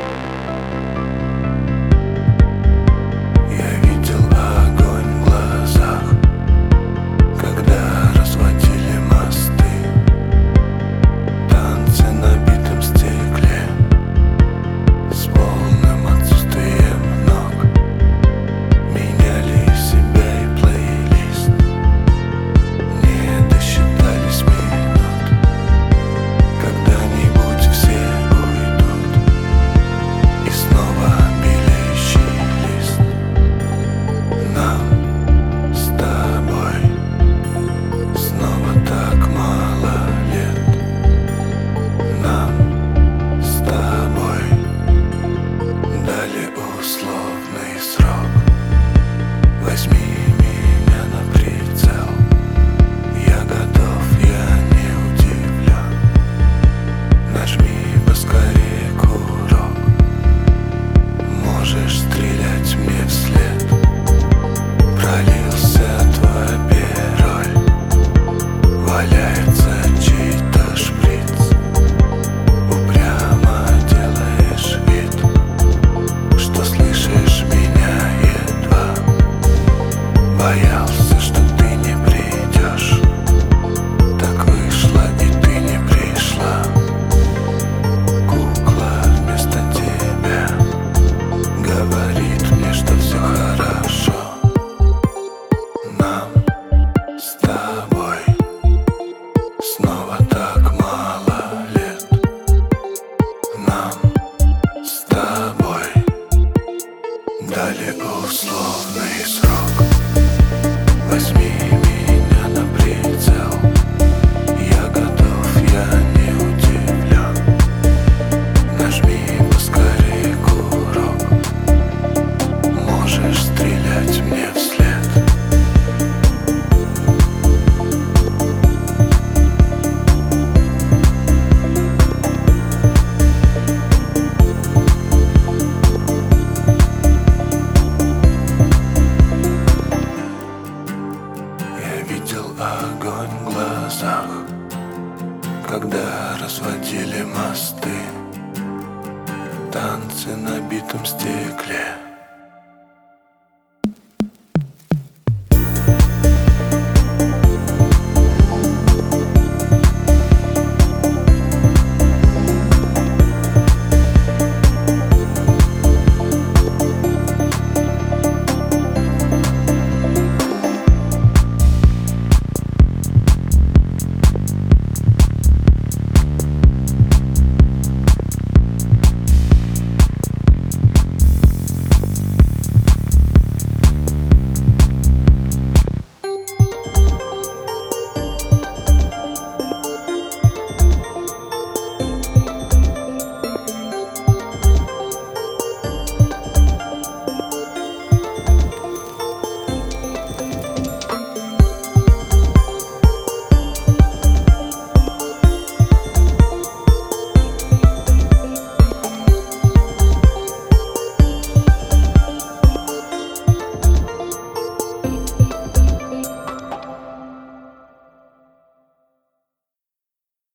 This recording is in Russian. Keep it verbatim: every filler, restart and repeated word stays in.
Я видел огонь в глазах, когда разводили мосты, танцы на битом стекле с полным отсутствием ног. Меняли себя и плейлист, не досчитались минут. Когда-нибудь все уйдут, и снова белеющий лист. Нам с тобой снова так мало лет. Нам с тобой дали условный срок. Возьми меня на прицел, я готов, я не удивлен. Нажми поскорее курок, можешь стрелять мне вслед. Пролился твой пероль, валяется чей-то шприц. Упрямо делаешь вид, что слышишь меня едва. Боялся, что ты не придешь, так вышло, и ты не пришла. Кукла вместо тебя говорит мне, что все хорошо. Нам с тобой снова так мало лет. Нам с тобой дали условный срок. Возьми меня на прицел, я готов, я не удивлен. Нажми поскорее курок, можешь стрелять мне вслед. Я видел огонь в глазах, когда разводили мосты, танцы на битом стекле